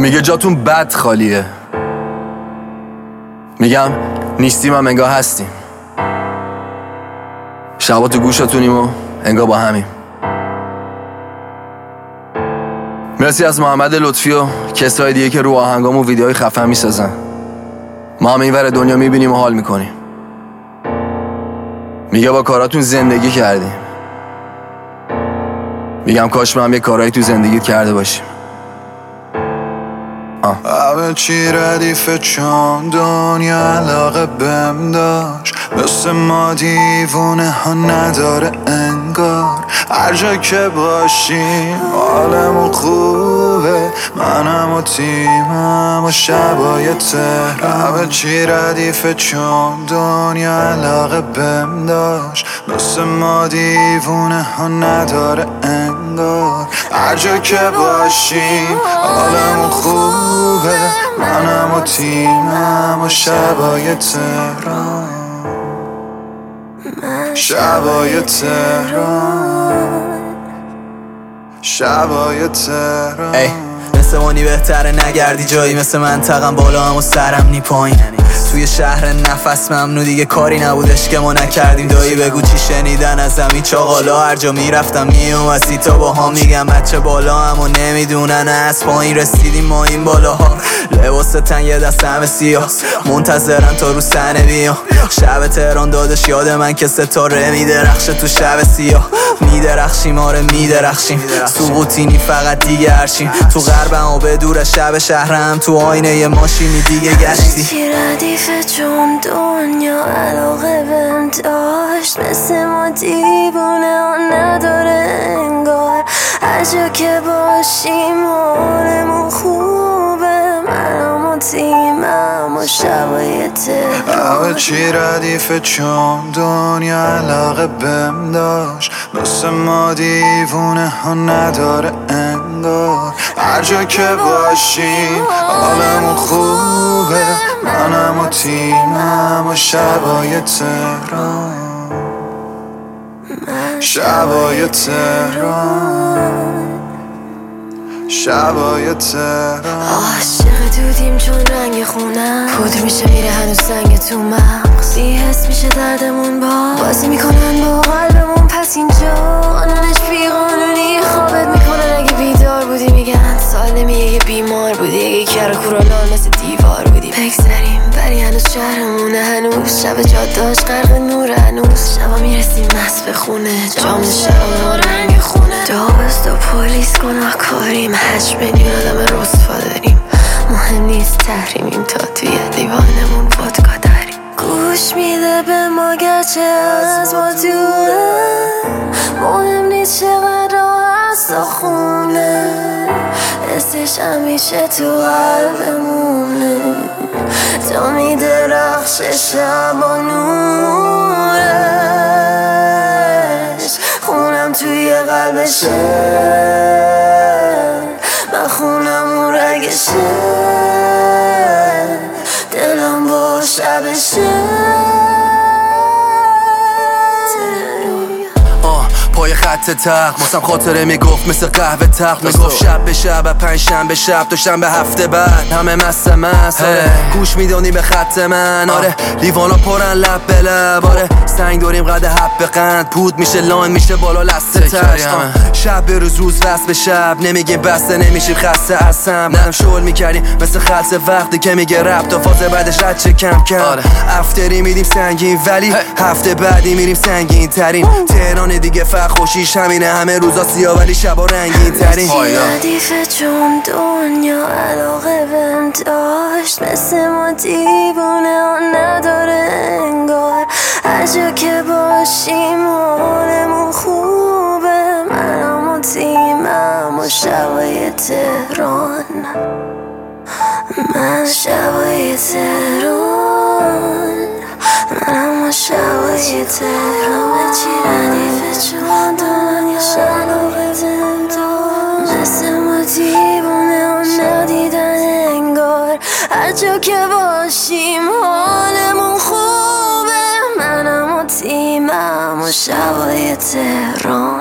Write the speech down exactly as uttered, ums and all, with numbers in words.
میگه جاتون بد خالیه. میگم نیستیم هم انگاه هستیم. شبا تو گوشتونیم و انگاه با همیم. مرسی از محمد لطفی و کسای دیگه که رو آهنگام و ویدیوهای خفن میسازن. ما هم اینور دنیا میبینیم و حال میکنیم. میگه با کاراتون زندگی کردیم. میگم کاش ما هم یه کارایی تو زندگیت کرده باشیم. همه چی ردیفه چون دنیا علاقه بهم داشت، مثل ما دیوونه ها نداره انگار. هر جا که باشیم حالمون خوبه، منم و تیمم و شبای تهران. همه چی ردیفه چون دنیا علاقه بهم داشت، مثل ما دیوونه ها نداره انگار. هر جا که باشیم حالمون خوبه، منم و تیمم و شبای تهران. شبای تهران، شبای تهران. ای مثل مانی بهتره نگردی جایی، مثل منطقم بالا هم و سرم نی پایین. توی شهر نفس ممنوع دیگه کاری نبودش که ما نکردیم. دایی بگو چی شنیدن از زمین چاقالا، هر جا میرفتم میومدی تا با ها میگم بچه بالا هم و نمیدونن از پایین رسیدیم ما این بالاها. لباس تن یه دست همه سیاه، منتظرن تا رو سنه بیام. شب تهران دادش یاد من که ستاره میدرخشه تو شب سیاه. میدرخشیم آره میدرخشیم، سقوطینی فقط دیگه هرشیم. تو غربم و به دور شب شهرم، تو آینه یه ماشینی دیگه گشتی. ردیفه چون دنیا علاقه بهم داشت، مثل ما دیوونه ها نداره انگار. هر جا که باشیم حالمون خوبه، منم و تیمم و شبای تهران. همه چی ردیفه چون دنیا علاقه بهم داشت، مثل ما دیوونه ها نداره انگار. هر جا که باشیم حالمون خوبه، منم و تیمم و شبای تهران. شبای تهران، شبای تهران. عاشق دودیم چون رنگ خونم، پودر میشه میره هنوز سنگ تو مغز. بی حس میشه دردمون با بازی میکنن با قلبمون، پس اینجا قانونش بی قانونی خوابت میکنن. اگه بیدار بودی میگن سالمیه، یه بیمار بودی، یه کر کورالان مثل دیوار بودی. بگذریم ولی هنوز شهرمونه، هنوز شب جاداش غرق نور، هنوز شبا میرسیم مست به خونه، جام شراب ما رنگ خونه. داوست و پلیس گناه کاریم، هشت میلیون آدم رسوا داریم. مهم نیست تحریمیم تا توی لیوانمون ودکا داریم. گوش میده به ما گرچه از ما دوره، مهم نیست چقدر راست و خونه. حسش همیشه تو قلبمونه، تا میدرخشه شب و نورش. خونم توی قلبشه، من خونم اون رگشه، دلم با شبشه. پای خط تخت واسم خاطره میگفت مثل قهوه تخت. میگفت شب به شب پنج شنبه شب تا شنبه هفته بعد همه مست مست. آره گوش میدونی به خط من، آره لیوانا پرن لب به لب. آره سنگ داریم قد حب قند، پود میشه لاین میشه بالا لسته تش. شب به روز روز وست به شب، نمیگیم بسته نمیشیم خسته اصلا. منم شغل میکردیم مثل خلص وقتی که میگه رب تا فاز بعدش رد چه کم کم. آره افتری میدیم سنگین ولی هفته بعدی میریم سنگین ترین. تهران دیگه خوشیش همینه، همه روزا سیاه ولی شبا رنگین ترین. ردیفه چون دنیا علاقه بهم داشت، مثل ما دیوونه ها نداره انگار. هر جا که باشیم حالمون خوبه، منم و تیمم و شبای تهران. من شبای تهران، منم و شبای تهران. چی ردیفه چون دنیا علاقه بهم داشت، مثل ما دیوونه ها ندیدن انگار. هر جا که باشیم حالمون خوبه، منم و تیمم و شبای تهران.